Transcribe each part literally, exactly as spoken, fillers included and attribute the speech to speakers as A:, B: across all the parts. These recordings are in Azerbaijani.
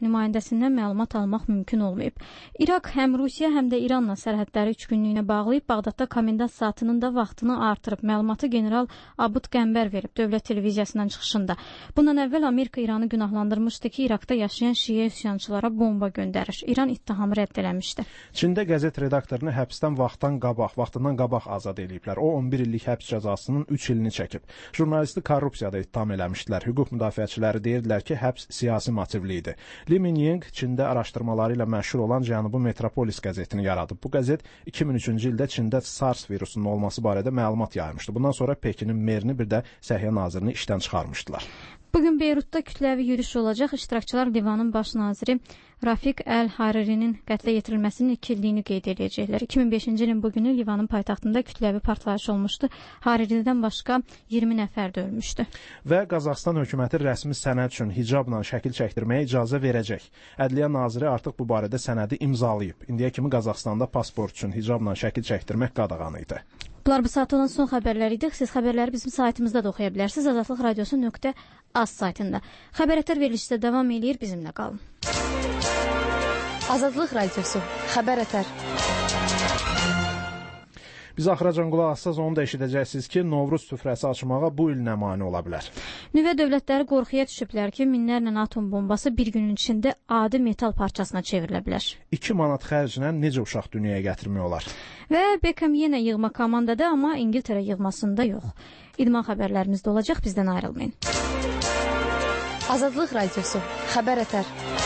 A: nümayəndəsindən məlumat almaq mümkün olmayıb. İraq həm Rusiya, həm də İranla sərhədləri üç günlüyünə bağlayıb, Bağdadda komendant saatının da vaxtını artırıb. Məlumatı general Abud Qəmbər verib dövlət televiziyasından çıxışında. Bundan əvvəl Amerika İranı günahlandırmışdı ki, İraqda yaşayan şiə üsyançılara bomba göndərir. İran ittihamı rədd eləmişdi.
B: Çində qəzet redaktorunu həbsdən vaxtdan qabaq, vaxtından qabaq azad ediblər. O on bir illik həbs cəzasının üç ilini çəkib. Jurnalisti korrupsiyada ittiham eləmişdilər. Hüquq müdafiəçiləri deyirdilər ki, həbs siyasi motivli idi. Li Mingying Çində araşdırmaları ilə məşhur olan Cənubi Metropolis qəzetini yaradıb. Bu qəzet iki min üçüncü ildə Çində SARS virusunun olması barədə məlumat yaymışdı. Bundan sonra Pekinin merini bir də Səhiyyə nazirini işdən çıxarmışdılar.
A: Bugün Beyrutda kütləvi yürüyüş olacaq. İştirakçılar divanın baş naziri Rafiq Əl-Haririnin qətlə yetirilməsinin iki illiyini qeyd edəcəklər. iki min beşinci ilin bugünü Livanın paytaxtında kütləvi partlayış olmuşdu. Hariridən başqa iyirmi nəfər də ölmüşdü.
B: Və Qazaxıstan hökuməti rəsmi sənəd üçün hicabla şəkil çəkdirməyə icazə verəcək. Ədliyyə naziri artıq bu barədə sənədi imzalayıb. İndiyə kimi Qazaxıstanda pasport üçün hicabla şəkil çəkdirmək qadağan idi.
A: Bunlar bu saat olan son xəbərlər idi. Siz xəbərləri bizim saytımızda da oxuya bilərsiniz. Azadlıq Radiosu nöqtə az saytında. Xəbərətər verilişdə davam eləyir. Bizimlə qalın.
C: Azadlıq Radiosu. Xəbərətər.
B: Biz axıracan qulaq assaz onu da eşidəcəksiniz ki, Novruz süfrəsi açmağa bu il nə mane ola bilər?
A: Nüvə dövlətləri qorxuya düşüblər ki, minlərlə atom bombası bir günün içində adi metal parçasına çevrilə bilər.
B: iki manat xərclə necə uşaq dünyaya gətirmək olar?
A: Və Beckham yenə yığma komandada, amma İngiltərə yığmasında yox. İdman xəbərlərimiz də olacaq, bizdən ayrılmayın.
C: Azadlıq Radiosu. Xəbərətər.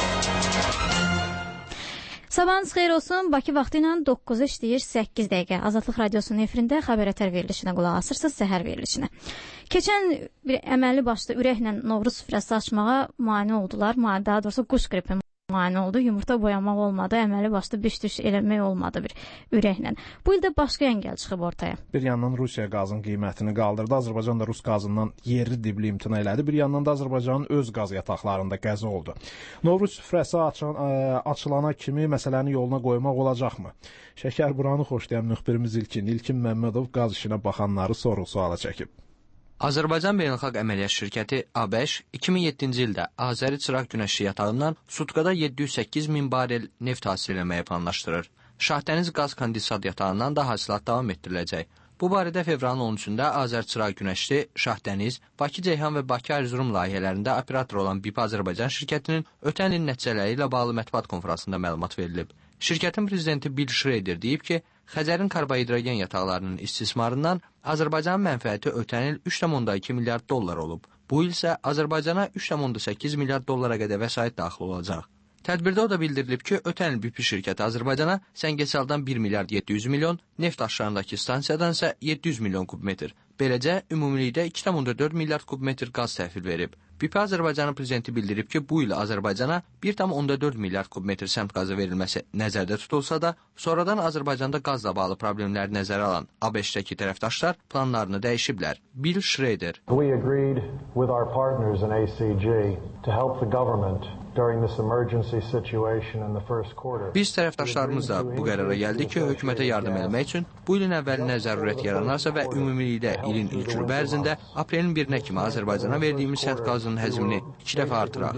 A: Sabahınız xeyir olsun. Bakı vaxtı ilə doqquz işləyir səkkiz dəqiqə. Azadlıq Radiosunun efirində xəbərətər verilişinə qulaq asırsınız, səhər verilişinə. Keçən bir əməlli başlı ürəklə Novruz süfrəsi açmağa mane oldular. Daha doğrusu quş qripi mane oldu. Yumurta boyamaq olmadı. Əməlli başlı biş-düş eləmək olmadı bir ürəklə. Bu ildə başqa əngəl çıxıb ortaya.
B: Bir yandan Rusiya qazın qiymətini qaldırdı. Azərbaycan da Rus qazından yerli dibli imtina elədi. Bir yandan da Azərbaycanın öz qaz yataqlarında qəza oldu. Novruz süfrəsi açan, ə, açılana kimi məsələni yoluna qoymaq olacaqmı? Şəkər buranı xoşlayan müxbirimiz İlkin, İlkin Məmmədov qaz işinə baxanları sorğu-suala çəkib.
D: Azərbaycan Beynəlxalq Əməliyyat Şirkəti A B Ş iki min yeddinci ildə Azəri Çıraq günəşli yatağından sutkada yeddi yüz səkkiz min barel neft hasil etməyi planlaşdırır. Şahdəniz qaz kondensat yatağından da hasilat davam etdiriləcək. Bu barədə fevralın on üçündə Azəri Çıraq günəşli, Şahdəniz, Bakı-Ceyhan və Bakı-Erzurum layihələrində operator olan B İ P Azərbaycan şirkətinin ötən ilin nəticələri ilə bağlı mətbuat konfransında məlumat verilib. Şirkətin prezidenti Bill Schroeder deyib ki, Xəzərin karbohidrogen yataqlarının istismarından Azərbaycanın mənfəəti ötən il üç nöqtə iki milyard dollar olub. Bu il isə Azərbaycana üç nöqtə səkkiz milyard dollara qədər vəsait daxil olacaq. Tədbirdə o da bildirilib ki, ötən il B İ P şirkəti Azərbaycana Səngəçaldan bir milyard yeddi yüz milyon, neft aşlarındakı stansiyadan isə yeddi yüz milyon kubmetr. Beləcə, ümumilikdə iki nöqtə dörd milyard kubmetr qaz təhvil verib. B İ P Azərbaycanın prezidenti bildirib ki, bu il Azərbaycana bir nöqtə dörd milyard kubmetr səmt qazı verilməsi nəzərdə tutulsa da, sonradan Azərbaycanda qazla bağlı problemləri nəzərə alan A B Ş-dəki tərəfdaşlar planlarını dəyişiblər. Bill Schroeder.
E: We agreed with our partners in A C G to help the government during this emergency situation in the first quarter.
D: Biz tərəfdaşlarımızla bu qərara gəldik ki, hökumətə yardım etmək üçün bu ilin əvvəlinə zərurət yaranarsa və ümumilikdə ilin ilk rübə ərzində aprelin birinə kimi Azərbaycana verdiyimiz səmt qazının həcmini iki dəfə artıraq.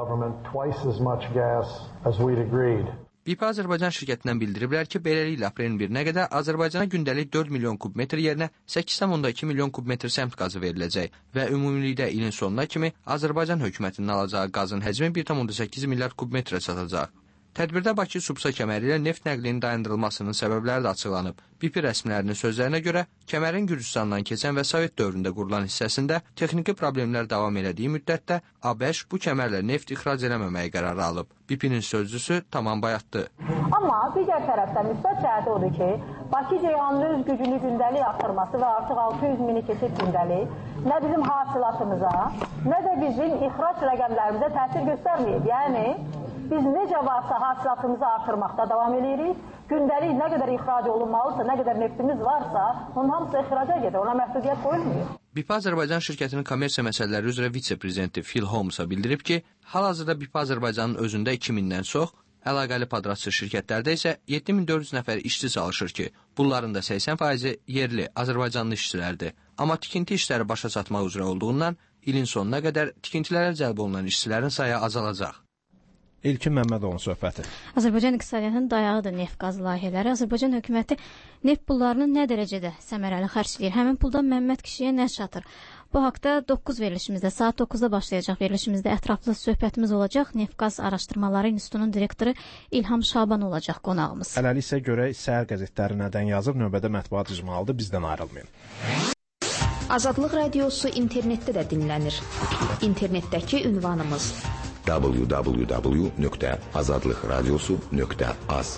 D: B İ P Azərbaycan şirkətindən bildiriblər ki, beləliklə aprelin birinə qədər Azərbaycana gündəlik dörd milyon kubmetr yerinə səkkiz nöqtə iki milyon kubmetr səmt qazı veriləcək və ümumilikdə ilin sonuna kimi Azərbaycan hökumətinin alacağı qazın həcmi bir nöqtə səkkiz milyard kubmetrə çatacaq. Tədbirdə Bakı-Subsa kəməri ilə neft nəqlinin dayandırılmasının səbəbləri də açıqlanıb. B İ P rəsmilərinin sözlərinə görə, kəmərin Gürcüstandan keçən və Sovet dövründə qurulan hissəsində texniki problemlər davam elədiyi müddətdə A B Ş bu kəmərlə neft ixrac eləməməyə qərarı alıb. B İ P-nin sözcüsü Tamam Bayatlı.
F: Amma digər tərəfdən müsbət cəhəti odur ki, Bakı-Ceyhanın öz gücünü gündəlik artırması və artıq altı yüz mini keçid gündəlik nə bizim hasilatımıza, nə də bizim ixrac rəqəmlərimizə təsir göstərməyib. Yəni, biz necə varsa hasilatımızı artırmaqda davam edirik. Gündəlik nə qədər ixrac olunmalısa, nə qədər neftimiz varsa, onun hamısı ixraca gedir, ona məhdudiyyət qoyulmuyor.
D: B İ P Azərbaycan şirkətinin kommersiya məsələləri üzrə vitse-prezidenti Phil Holmesa bildirib ki, hal-hazırda B İ P Azərbaycanın özündə iki mindən çox, əlaqəli padratçı şirkətlərdə isə yeddi min dörd yüz nəfər işçi çalışır ki, bunların da səksən faizi yerli, Azərbaycanlı işçilərdir. Amma tikinti işləri başa çatmaq üzrə olduğundan ilin sonuna qədər tikintilərə cəlb olunan işçilərin sayı azalacaq.
B: İlkin Məmmədovun söhbəti.
A: Azərbaycan iqtisadiyyatının dayağıdır neft qaz layihələri. Azərbaycan hökuməti neft pullarını nə dərəcədə səmərəli xərcləyir? Həmin puldan Məmməd kişiyə nə çatır? Bu haqda doqquz verilişimizdə, saat doqquzda başlayacaq verilişimizdə ətraflı söhbətimiz olacaq. Neft qaz araşdırmaları institutunun direktoru İlham Şaban olacaq qonağımız.
B: Hələlik isə görək səhər qəzetləri nədən yazır, növbədə mətbuat icmalıdır, bizdən ayrılmayın.
G: Azadlıq radiosu internetdə də dinlənir. İnternetdəki ünvanımız
H: w w w nöqtə azadlıq radiosu nöqtə az.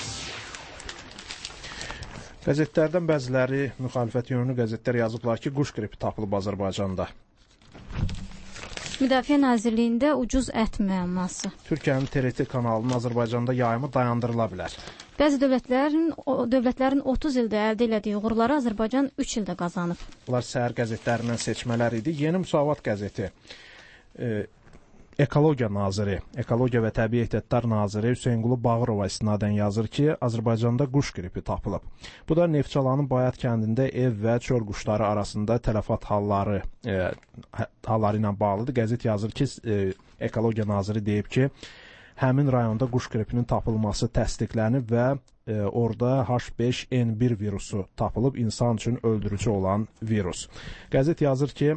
B: Qəzetlərdən bəziləri, müxalifət yönlü qəzetlər yazıblar ki, quş qripi tapılıb Azərbaycanda.
A: Müdafiə Nazirliyində ucuz ət müəmması.
B: Türkiyənin T R T kanalının Azərbaycanda yayımı dayandırıla bilər.
A: Bəzi dövlətlərin dövlətlərin otuz ildə əldə elədiyi uğurları Azərbaycan üç ildə qazanıb.
B: Bunlar səhər qəzetlərindən seçmələr idi. Yeni Müsavat qəzeti e, Ekologiya naziri, Ekologiya və Təbii Ehtiyatlar naziri Hüseynqulu Bağırova istinadən yazır ki, Azərbaycanda quş qripi tapılıb. Bu da Neftçalanın Bayat kəndində ev və çöl quşları arasında tələfat halları e, halları ilə bağlıdır. Qəzet yazır ki, e, Ekologiya naziri deyib ki, həmin rayonda quş qripinin tapılması təsdiqlənib və e, orada H beş N bir virusu tapılıb, insan üçün öldürücü olan virus. Qəzet yazır ki,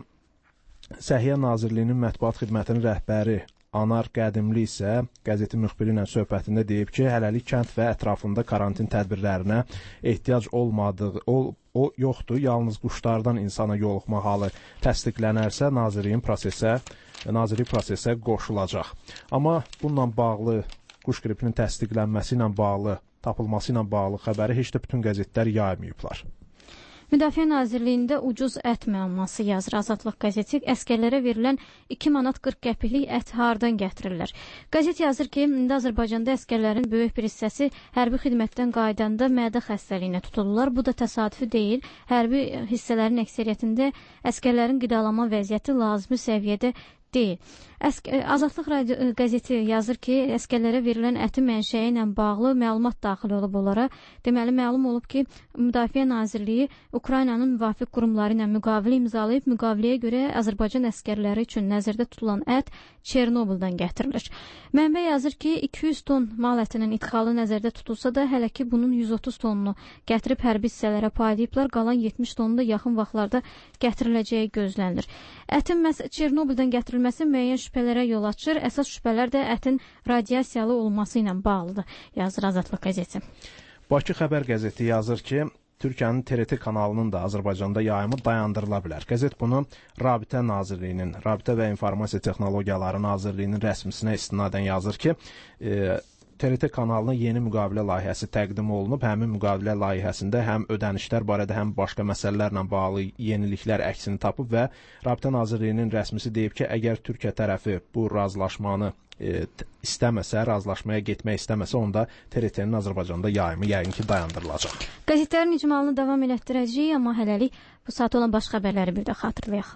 B: Səhiyyə Nazirliyinin mətbuat xidmətinin rəhbəri Anar Qədimli isə qəzetin müxbiri ilə söhbətində deyib ki, hələlik kənd və ətrafında karantin tədbirlərinə ehtiyac olmadığı, o, o yoxdur, yalnız quşlardan insana yoluxma halı təsdiqlənərsə nazirliyin prosesə, nazirlik prosesə qoşulacaq. Amma bununla bağlı, quş qripinin təsdiqlənməsi ilə bağlı, tapılması ilə bağlı xəbəri heç də bütün qəzetlər yaymayıblar.
A: Müdafiə Nazirliyində ucuz ət müəmması yazır Azadlıq qəzeti. Əskərlərə verilən iki manat qırx qəpiklik ət hardan gətirilir? Qəzet yazır ki, indi Azərbaycanda əskərlərin böyük bir hissəsi hərbi xidmətdən qayıdanda mədə xəstəliyinə tutulurlar. Bu da təsadüfi deyil. Hərbi hissələrin əksəriyyətində əskərlərin qidalama vəziyyəti lazımi səviyyədə deyil. Əsk- Azadlıq radio qəzeti yazır ki, əskərlərə verilən ətin mənşəyi ilə bağlı məlumat daxil olub onlara. Deməli, məlum olub ki, Müdafiə Nazirliyi Ukraynanın müvafiq qurumları ilə müqavilə imzalayıb, müqaviləyə görə Azərbaycan əskərləri üçün nəzərdə tutulan ət Çernobıldan gətirilir. Mənbə yazır ki, iki yüz ton mal ətinin idxalı nəzərdə tutulsa da, hələ ki bunun yüz otuz tonunu gətirib hərbi hissələrə paylayıblar, qalan yetmiş tonunu da yaxın vaxtlarda gətiriləcəyi gözlənilir. Ətin məhz Çernobıldan gətirilməsi müəyyən şübhələrə yol açır. Əsas şübhələr də ətin radiasiyalı olması ilə bağlıdır, yazır Azadlıq qəzeti.
B: Bakı Xəbər qəzeti yazır ki, Türkiyənin T R T kanalının da Azərbaycanda yayımı dayandırıla bilər. Qəzet bunu Rabitə Nazirliyinin, Rabitə və İnformasiya Texnologiyaları Nazirliyinin rəsmisinə istinadən yazır ki, e, T R T kanalına yeni müqavilə layihəsi təqdim olunub. Həmin müqavilə layihəsində həm ödənişlər barədə, həm başqa məsələlərlə bağlı yeniliklər əksini tapıb və Rabitə Nazirliyinin rəsmisi deyib ki, əgər Türkiyə tərəfi bu razılaşmanı e, istəməsə, razılaşmaya getmək istəməsə, onda T R T-nin Azərbaycanda yayımı yəqin ki, dayandırılacaq.
A: Qəzetlərin icmalını davam elətdirəcəyik, amma hələlik bu saat olan baş xəbərləri bir də xatırlayaq.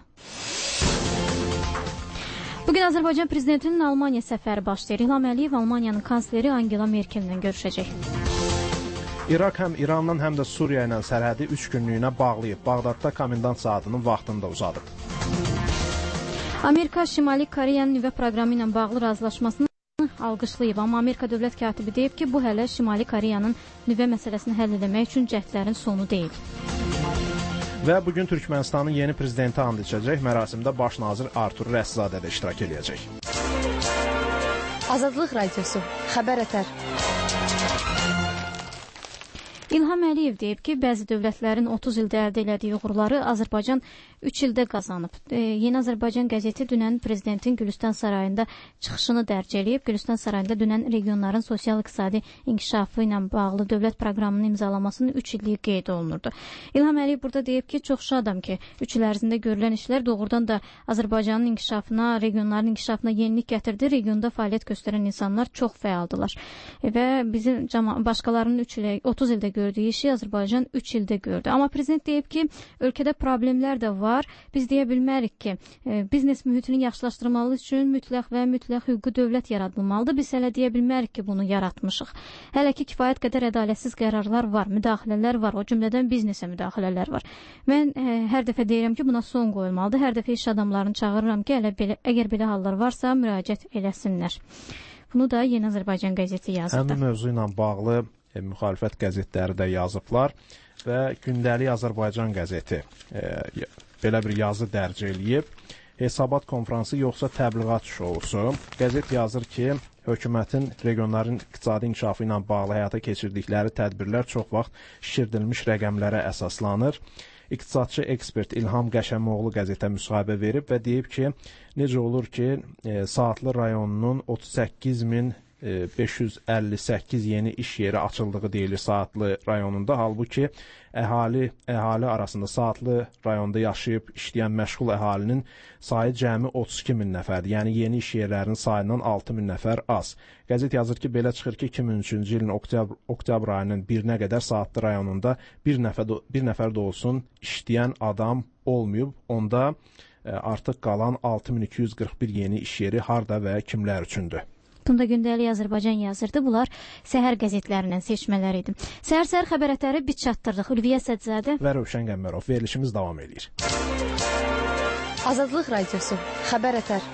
A: Bugün Azərbaycan Prezidentinin Almaniya səfəri başlayır. İlham Əliyev Almaniyanın kansleri Angela Merkel'lə görüşəcək.
B: İraq həm İranla, həm də Suriya ilə sərhədi üç günlüyünə bağlayıb. Bağdadda komendant saatının vaxtını da uzadıb.
A: Amerika Şimali Koreyanın nüvə proqramı ilə bağlı razılaşmasını alqışlayıb, amma Amerika dövlət katibi deyib ki, bu hələ Şimali Koreyanın nüvə məsələsini həll etmək üçün cəhdlərin sonu deyil.
B: Və bugün Türkmənistanın yeni prezidenti and içəcək. Mərasimdə baş nazir Artur Rəszadə də iştirak edəcək.
C: Azadlıq radiosu, xəbər ətər.
A: İlham Əliyev deyib ki, bəzi dövlətlərin otuz ildə əldə elədiyi uğurları Azərbaycan üç ildə qazanıb. E, Yeni Azərbaycan qəzeti dünən prezidentin Gülüstan sarayında çıxışını dərc eləyib. Gülüstan sarayında dünən regionların sosial-iqtisadi inkişafı ilə bağlı dövlət proqramının imzalamasının üç illiyi qeyd olunurdu. İlham Əliyev burada deyib ki, çox şadam ki, üç il ərzində görülən işlər doğrudan da Azərbaycanın inkişafına, regionların inkişafına yenilik gətirdi. Regionda fəaliyyət göstərən insanlar çox fəaldılar. E, və bizim başqalarının üç ilə otuz ildə gördüyü işi Azərbaycan üç ildə gördü. Amma prezident deyib ki, ölkədə problemlər də var. Biz deyə bilmərik ki, e, biznes mühitini yaxşılaşdırmalı üçün mütləq və mütləq hüquqi dövlət yaradılmalıdır. Biz hələ deyə bilmərik ki, bunu yaratmışıq. Hələ ki, kifayət qədər ədalətsiz qərarlar var, müdaxilələr var, o cümlədən biznesə müdaxilələr var. Mən e, hər dəfə deyirəm ki, buna son qoyulmalıdır. Hər dəfə iş adamlarını çağırıram ki, hələ belə, əgər belə hallar varsa, müraciət eləsinlər. Bunu da Yeni Azərbaycan qəzeti yazıb.
B: Həmin mövzu ilə bağlı e, müxalifət qəzetləri də yazıblar və Gündəlik Azərbaycan qəzeti e, belə bir yazı dərc eləyib. Hesabat konfransı yoxsa təbliğat şousu. Qəzet yazır ki, hökumətin regionların iqtisadi inkişafı ilə bağlı həyata keçirdikləri tədbirlər çox vaxt şişirdilmiş rəqəmlərə əsaslanır. İqtisadçı ekspert İlham Qəşəmoğlu qəzetə müsahibə verib və deyib ki, necə olur ki, e, Saatlı rayonunun otuz səkkiz min beş yüz əlli səkkiz yeni iş yeri açıldığı deyilir Saatlı rayonunda. Halbuki əhali əhali arasında Saatlı rayonda yaşayıb işləyən məşğul əhalinin sayı cəmi otuz iki min nəfərdir. Yəni yeni iş yerlərinin sayından altı min nəfər az. Qəzet yazır ki, belə çıxır ki, iki min üçüncü ilin oktyabr, oktyabr ayının birinə qədər Saatlı rayonunda bir nəfər, bir nəfər də olsun işləyən adam olmayıb. Onda e, artıq qalan altı min iki yüz qırx bir yeni iş yeri harda və kimlər üçündür?
A: Bunda Gündəlik Azərbaycan yazırdı. Bunlar səhər qəzetlərindən seçmələr idi. Səhər-səhər xəbərətləri biz çatdırdıq. Ülviyə Sədzadə
B: və Rövşən Qəmbərov. Verilişimiz davam edir.
C: Azadlıq Radiosu. Xəbər ətər.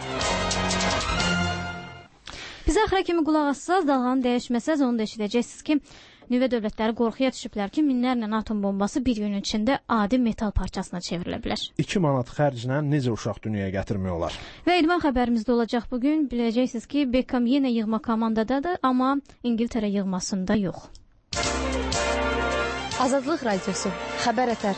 A: Biz axıra kimi qulaq assaz, dalğanı dəyişməsəz, onu da eşidəcəksiniz ki, nüvə dövlətləri qorxuya düşüblər ki, minlərlə atom bombası bir günün içində adi metal parçasına çevrilə bilər.
B: iki manat xərclə necə uşaq dünyaya gətirmək olar?
A: Və idman xəbərimizdə olacaq bugün. Biləcəksiniz ki, Beckham yenə yığma komandadadır, amma İngiltərə yığmasında yox.
C: Azadlıq Radiosu. Xəbər ətər.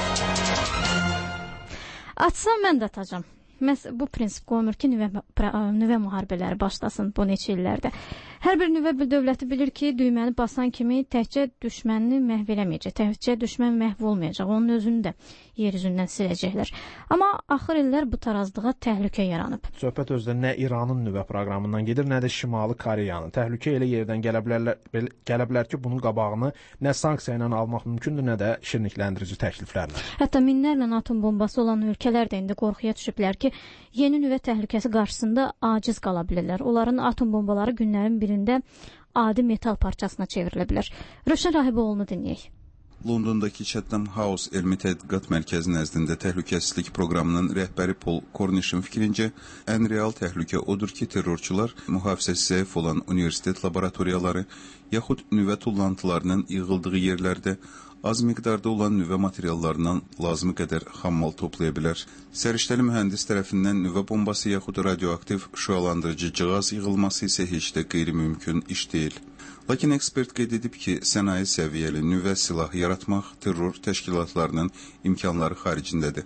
A: Atsam mən də atacam. Məs bu prinsip qoymur ki, nüvə, nüvə müharibələri başlasın bu neçə illərdə. Hər bir nüvə dövləti bilir ki, düyməni basan kimi təkcə düşmənini məhv eləməyəcək, təkcə düşmən məhv olmayacaq, onun özünü də yer üzündən siləcəklər. Amma axır illər bu tarazlığa təhlükə yaranıb.
B: Söhbət özdə nə İranın nüvə proqramından gedir, nə də Şimali Koreyanın. Təhlükə elə yerdən gələ bilərlər, gələ bilər ki, bunun qabağını nə sanksiya ilə almaq mümkündür, nə də şirnikləndirici təkliflərlə.
A: Hətta minlərlə atom bombası olan ölkələr də indi qorxuya düşüblər ki, yeni nüvə təhlükəsi qarşısında aciz qala bilirlər. Onların atom bombaları günlərin birində adi metal parçasına çevrilə bilər. Rövşən Rahiboğlu'nu dinləyək.
I: Londondakı Chatham House Elmi Tədqiqat Mərkəzi nəzdində təhlükəsizlik proqramının rəhbəri Paul Cornish'in fikrincə, ən real təhlükə odur ki, terrorçular mühafizəsi zəif olan universitet laboratoriyaları yaxud nüvə tullantılarının yığıldığı yerlərdə az miqdarda olan nüvə materiallarından lazımı qədər xammal toplaya bilər. Səriştəli mühəndis tərəfindən nüvə bombası yaxud radioaktiv şüalandırıcı cihaz yığılması isə heç də qeyri-mümkün iş deyil. Lakin ekspert qeyd edib ki, sənaye səviyyəli nüvə silah yaratmaq terror təşkilatlarının imkanları xaricindədir.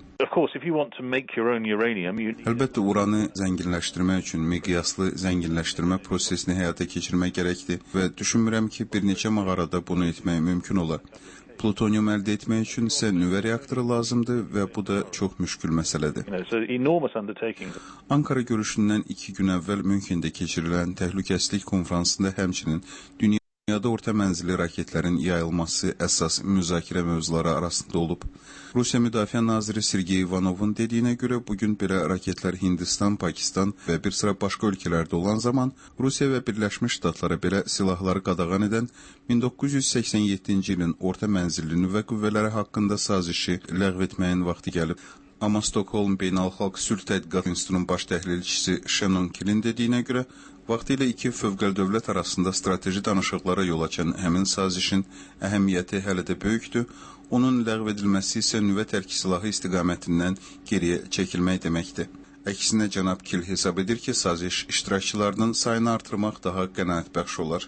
I: Əlbəttə, uranı zənginləşdirmək üçün miqyaslı zənginləşdirmə prosesini həyata keçirmək gərəkdir və düşünmürəm ki, bir neçə mağarada bunu etmək mümkün olar. Plutonium əldə etmək üçün isə nüvə reaktoru lazımdır və bu da çox müşkül məsələdir. Ankara görüşündən iki gün əvvəl Münxendə keçirilən təhlükəsizlik konfransında həmçinin dünyada orta mənzilli raketlərin yayılması əsas müzakirə mövzuları arasında olub. Rusiya Müdafiə Naziri Sergey Ivanovun dediyinə görə bugün belə raketlər Hindistan, Pakistan və bir sıra başqa ölkələrdə olan zaman Rusiya və Birləşmiş Ştatlara belə silahları qadağan edən min doqquz yüz səksən yeddinci ilin orta mənzilli nüvə qüvvələri haqqında sazişi ləğv etməyin vaxtı gəlib. Amma Stockholm Beynəlxalq Sülh Tədqiqat İnstitutunun baş təhlilçisi Shannon Killin dediyinə görə, vaxtilə iki fövqəldövlət arasında strateji danışıqlara yol açan həmin sazişin əhəmiyyəti hələ də böyükdür. Onun ləğv edilməsi isə nüvə tərki silahı istiqamətindən geriyə çəkilmək deməkdir. Əksinə cənab Kill hesab edir ki, saziş iştirakçılarının sayını artırmaq daha qənaətbəxş olar.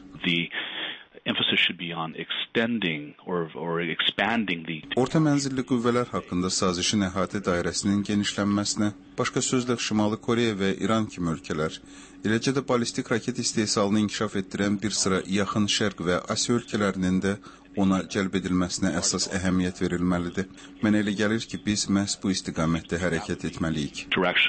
I: Orta mənzilli qüvvələr haqqında sazişin əhatə dairəsinin genişlənməsinə, başqa sözlə Şimali Koreya və İran kimi ölkələr, eləcə də balistik raket istehsalını inkişaf etdirən bir sıra yaxın şərq və Asiya ölkələrinin də ona cəlb edilməsinə əsas əhəmiyyət verilməlidir. Mənə elə gəlir ki, biz məhz bu istiqamətdə hərəkət etməliyik.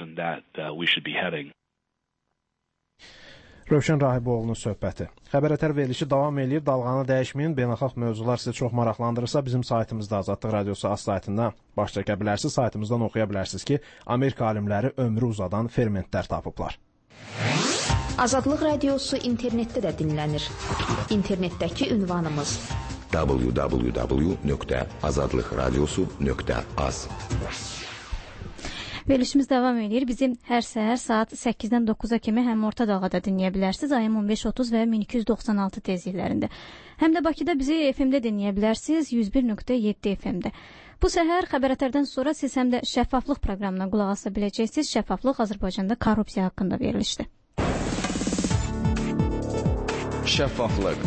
B: Rövşən Rahiboğlu'nun söhbəti. Xəbər ətər verilişi davam edir. Dalğanı dəyişməyin. Beynəlxalq mövzular sizi çox maraqlandırırsa, bizim saytımızda Azadlıq Radiosu az saytından baş çəkə bilərsiniz. Saytımızdan oxuya bilərsiniz ki, Amerika alimləri ömrü uzadan fermentlər tapıblar.
G: Azadlıq Radiosu internetdə də dinlənir. İnternetdəki ünvanımız
H: w w w nöqtə azadlıqradiosu nöqtə az.
A: Verilişimiz davam edir. Bizi hər səhər saat səkkizdən doqquza kimi həm orta dalğada dinləyə bilərsiniz. A M on beş otuz və min iki yüz doxsan altı tezliklərində. Həm də Bakıda bizi F M-də dinləyə bilərsiniz yüz bir nöqtə yeddi F M-də. Bu səhər xəbərlərdən sonra siz həm də şəffaflıq proqramına qulaq asa biləcəksiniz. Şəffaflıq Azərbaycanda korrupsiya haqqında verilişdir.
J: Şəffaflıq.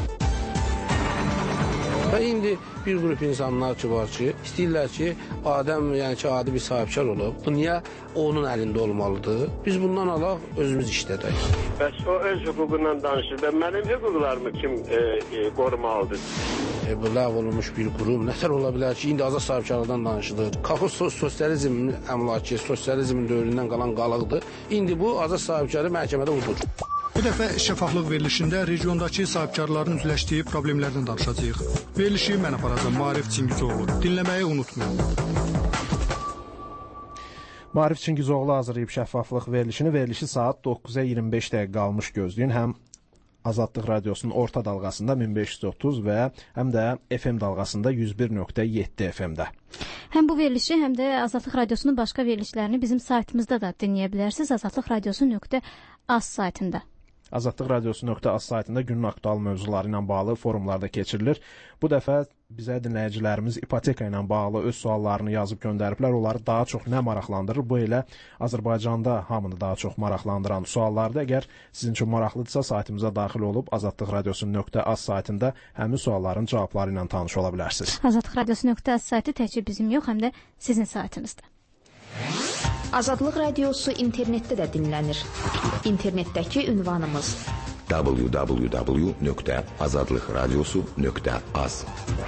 J: Və indi bir qrup insanlar ki var ki, istəyirlər ki, Adəm, yəni ki, adi bir sahibkar olub. Bu niyə onun əlində olmalıdır? Biz bundan alaq, özümüz işlədək.
K: Bəs o öz hüququndan danışır və mənim hüquqlarımı kim e, e, qorumalıdır?
J: E, bu ləğv olunmuş bir qurum. Nətər ola bilər ki, indi azad sahibkarlıqdan danışılır. Kaxo sosializmin əmlaki, sosializmin dövründən qalan qalıqdır. İndi bu azad sahibkarı məhkəmədə udur.
L: Bu dəfə şəffaflıq verilişində regiondakı sahibkarların üzləşdiyi problemlərdən danışacağıq. Verilişi mən aparacağım, Maarif Çingizoğlu. Dinləməyi unutmayın.
B: Maarif Çingizoğlu hazırlayıb şəffaflıq verilişini. Verilişi saat doqquza iyirmi beş dəqiqə qalmış gözləyin. Həm Azadlıq Radiosunun orta dalğasında min beş yüz otuz və həm də F M dalğasında yüz bir nöqtə yeddi F M-də.
A: Həm bu verilişi, həm də Azadlıq Radiosunun başqa verilişlərini bizim saytımızda da dinləyə bilərsiniz. azadlıq radiosu nöqtə az saytında.
B: Azadlıq Radiosu nöqtə az saytında günün aktual mövzuları ilə bağlı forumlarda keçirilir. Bu dəfə bizə dinləyicilərimiz ipoteka ilə bağlı öz suallarını yazıb göndəriblər. Onları daha çox nə maraqlandırır? Bu elə Azərbaycanda hamını daha çox maraqlandıran suallardır. Əgər sizin üçün maraqlıdırsa, saytımıza daxil olub Azadlıq Radiosu nöqtə az saytında həmin sualların cavabları ilə tanış ola bilərsiniz.
A: Azadlıq Radiosu nöqtə az saytı təkcə bizim yox, həm də sizin saytınızda.
G: Azadlıq Radiosu internetdə də dinlənir. İnternetdəki ünvanımız
H: w w w nöqtə azadlıq radiosu nöqtə az.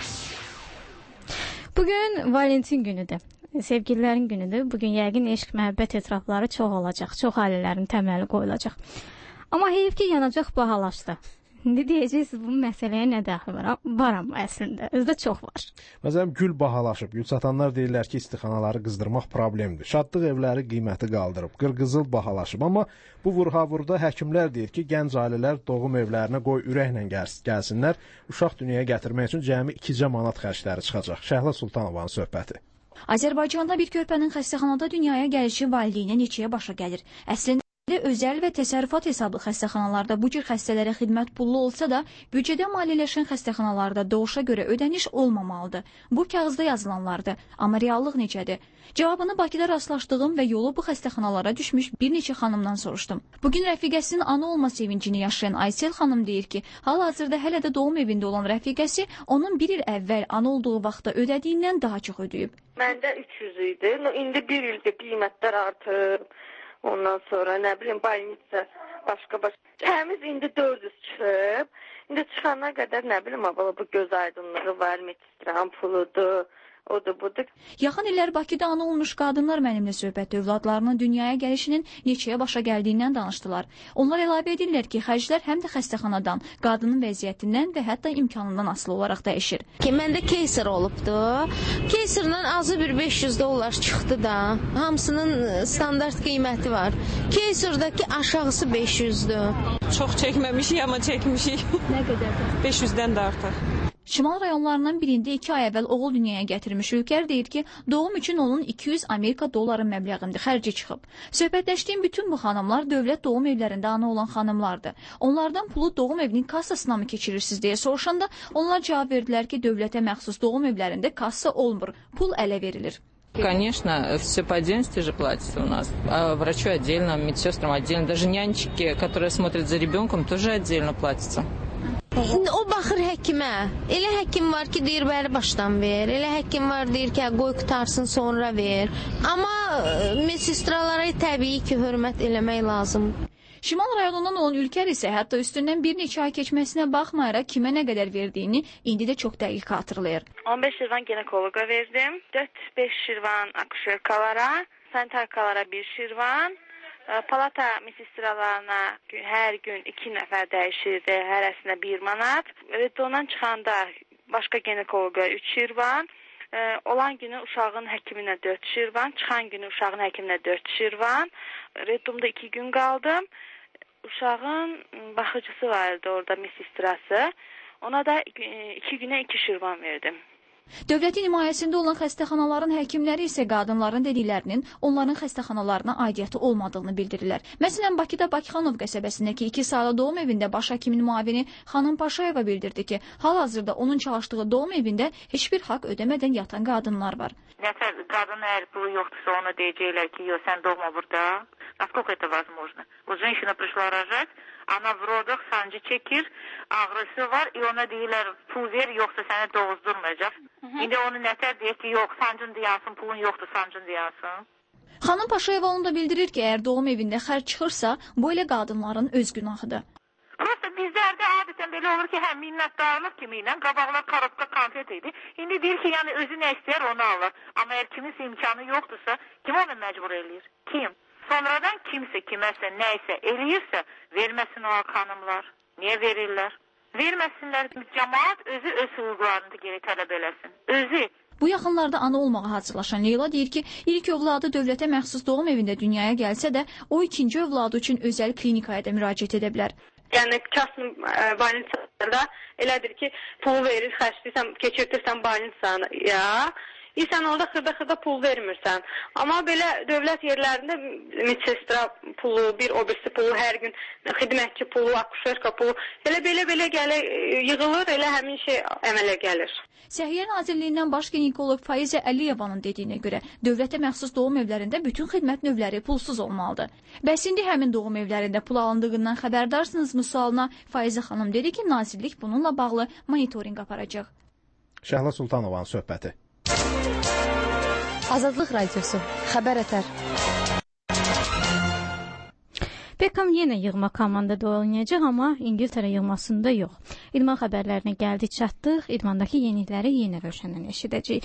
A: Bugün Valentin günüdür. Sevgililərin günüdür. Bugün yəqin eşq, məhəbbət etirafları çox olacaq. Çox ailələrin təməli qoyulacaq. Amma heyif ki, yanacaq bahalaşdı. İndi deyəcəksiniz, bu məsələyə nə daxil var? Var amma əslində, özdə çox var.
B: Məsələn, gül bahalaşıb. Gül satanlar deyirlər ki, istixanaları qızdırmaq problemdir. Şadlıq evləri qiyməti qaldırıb. Qırqızıl bahalaşıb. Amma bu vurha-vurda həkimlər deyir ki, gənc ailələr doğum evlərinə qoy ürəklə gəlsinlər. Uşaq dünyaya gətirmək üçün cəmi ikicə manat xərcləri çıxacaq. Şəhla Sultanovanın söhbəti.
M: Azərbaycanda bir körpənin xəstəxanada dünyaya gəlişi valideynə neçəyə başa gəlir? Əslində özəl və təsərrüfat hesablı xəstəxanalarda bu cür xəstələrə xidmət pullu olsa da, büdcədə maliyyələşən xəstəxanalarda doğuşa görə ödəniş olmamalıdır. Bu kağızda yazılanlardır. Amma reallıq necədir? Cavabını Bakıda rastlaşdığım və yolu bu xəstəxanalara düşmüş bir neçə xanımdan soruşdum. Bugün rəfiqəsinin ana olma sevincini yaşayan Aysel xanım deyir ki, hal-hazırda hələ də doğum evində olan rəfiqəsi onun bir il əvvəl ana olduğu vaxtda ödədiyindən daha çox ödəyib.
N: Məndə üç yüz idi. İndi bir ildə qiymətlər artıb. Ondan sonra nə bilim больница başqa-başqa. Təmiz indi dörd yüz çıxıb. İndi çıxana qədər nə bilim bu göz aydınlığı var, medistran puludur. Odur budur.
M: Yaxın illər Bakıda ana olmuş qadınlar mənimlə söhbət övladlarının dünyaya gəlişinin neçəyə başa gəldiyindən danışdılar. Onlar əlavə edirlər ki, xərclər həm də xəstəxanadan, qadının vəziyyətindən və hətta imkanından asılı olaraq dəyişir.
O: Ki, məndə keyser olubdu. Keyserdən azı bir beş yüz dollar çıxdı da. Hamısının standart qiyməti var. Keyserdəki aşağısı beş yüzdür.
P: Çox çəkməmişik, amma çəkmişik.
M: Nə qədərdir?
P: beş yüzdən də artıq.
M: Şimal rayonlarından birində iki ay əvvəl oğul dünyaya gətirmiş Ülker deyir ki, doğum üçün onun iki yüz Amerika dolları məbləğində xərci çıxıb. Söhbətləşdiyim bütün bu xanımlar dövlət doğum evlərində ana olan xanımlardır. Onlardan pulu doğum evinin kassasına mı keçirirsiniz deyə soruşanda onlar cavab verdilər ki, dövlətə məxsus doğum evlərində kassa olmur, pul ələ verilir.
P: Конечно, все по отдельности же платится у нас. А врачу отдельно, медсестрам отдельно. Даже нянечки, которые смотрят за ребенком, тоже отдельно платятся.
O: İndi o baxır həkimə. Elə həkim var ki, deyir, bəri başdan ver. Elə həkim var, deyir ki, qoy qutarsın, sonra ver. Amma medsestralara təbii ki, hörmət eləmək lazımdır.
M: Şimal rayonundan olan Ülker isə hətta üstündən bir neçə ay keçməsinə baxmayaraq kimə nə qədər verdiyini indi də çox dəqiq xatırlayır.
N: on beş şirvan ginekologa verdim, dörd beş şirvan akuşerkalara, sanitarkalara bir şirvan, palata medsestralarına hər gün iki nəfər dəyişirdi, hərəsinə bir manat. Redondan çıxanda başqa ginekologa üç şirvan, olan günü uşağın həkiminə dörd şirvan, çıxan günü uşağın həkiminə dörd şirvan. Redomda iki gün qaldım. Uşağın baxıcısı vardı orada, medsestrası. Ona da iki günə iki şirvan verdim.
M: Dövlətin himayəsində olan xəstəxanaların həkimləri isə qadınların dediklərinin onların xəstəxanalarına aidiyyəti olmadığını bildirirlər. Məsələn, Bakıda Bakıxanov qəsəbəsindəki iki saylı doğum evində baş həkimin müavini xanım Paşayeva bildirdi ki, hal-hazırda onun çalışdığı doğum evində heç bir haqq ödəmədən yatan qadınlar var.
Q: Nətər qadın əgər pulu yoxdursa ona deyəcəklər ki, yox, sən doğma burada. Насколько это возможно? Вот женщина пришла рожать, она в родах sancı çekir, ağrısı var, и ona deyirlər pul ver, yoxsa səni doğuzdurmayacaq. İndi onu nətər deyir ki, yox, sancın deyasın, pulun yoxdur, sancın deyasın.
M: Xanım Paşayeva onu da bildirir ki, əgər doğum evində xərc çıxırsa, bu elə qadınların öz günahıdır.
Q: Prosta bizlərdə adətən belə olur ki, hə, minnətdarlıq kimi ilə qabaqlar karobka konfet idi. İndi deyir ki, yəni özü nə istəyər onu alır. Amma əgər kiminsə imkanı yoxdursa, kim onu məcbur eləyir? Kim? Sonradan kimsə kiməsə nəysə eləyirsə, verməsin o xanımlar. Niyə verirlər? Verməsinlər. Cəmaat özü öz hüquqlarını geri tələb eləsin. Özü.
M: Bu yaxınlarda ana olmağa hazırlaşan Leyla deyir ki, ilk övladı dövlətə məxsus doğum evində dünyaya gəlsə də, o ikinci övladı üçün özəl klinikaya da müraciət edə bilər.
R: Yəni, kasım balinsalarda elədir ki, pul verir, xərcliysən, keçirtirsən balinsanı, E sən orada xırda-xırda pul vermirsən. Amma belə dövlət yerlərində medsestra pulu, bir o birisi pulu, hər gün xidmətçi pulu, akuşerka pulu, elə belə-belə gələ yığılır, elə həmin şey əmələ gəlir.
M: Səhiyyə Nazirliyindən baş ginekoloq Faizə Əliyevanın dediyinə görə, dövlətə məxsus doğum evlərində bütün xidmət növləri pulsuz olmalıdır. Bəs indi həmin doğum evlərində pul alındığından xəbərdarsınızmı sualına Faizə xanım dedi ki, nazirlik bununla bağlı monitorinq aparacaq.
B: Şəhla Sultanovanın söhbəti.
C: Azadlıq Radiosu, xəbər ətər.
A: Beckham yenə yığma komandada oynayacaq, amma İngiltərə yığmasında yox. İdman xəbərlərinə gəldik, çatdıq. İdmandakı yenilikləri yenə Rövşəndən eşidəcəyik.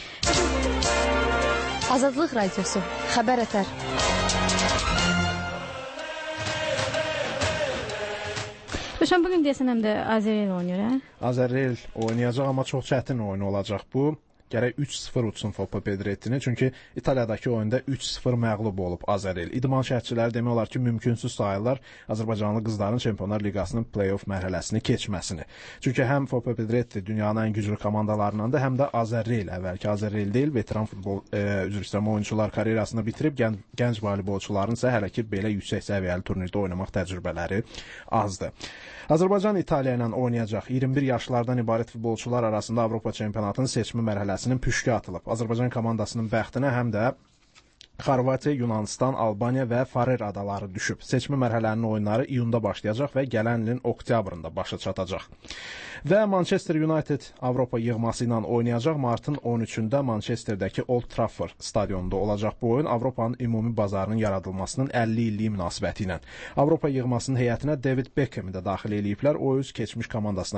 C: Azadlıq Radiosu, xəbər ətər.
A: Rövşən, bugün deyəsən həm də Azərel oynayır, hə?
B: Azərel oynayacaq, amma çox çətin oyun olacaq bu. Gərək üç sıfır utsun Fopa Pedrettini, çünki İtaliyadakı oyunda üç sıfır məğlub olub Azərel. İdman şərhçiləri demək olar ki, mümkünsüz sayırlar Azərbaycanlı qızların Çempionlar Liqasının play-off mərhələsini keçməsini. Çünki həm Fopa Pedretti dünyanın ən güclü komandalarından da, həm də Azərel, əvvəlki Azərel deyil, veteran futbol e, üzr istəyirəm, oyunçular karyerasını bitirib, gən, gənc voleybolçuların isə hələ ki belə yüksək səviyyəli turnirdə oynamaq təcrübələri azdır. Azərbaycan İtaliya ilə oynayacaq. iyirmi bir yaşlardan ibarət futbolçular arasında Avropa çempionatının seçimi mərhələsinin püşkü atılıb. Azərbaycan komandasının bəxtinə həm də Xorvatiya, Yunanistan, Albaniya və Farer adaları düşüb. Seçimi mərhələlərinin oyunları iyunda başlayacaq və gələn ilin oktyabrında başa çatacaq. Və Manchester United Avropa yığması ilə oynayacaq. Martın on üçündə Manchesterdəki Old Trafford stadionunda olacaq bu oyun. Avropanın ümumi bazarının yaradılmasının əlli illiyi münasibəti ilə. Avropa yığmasının heyətinə David Beckham'i də daxil eləyiblər. O öz keçmiş komandasına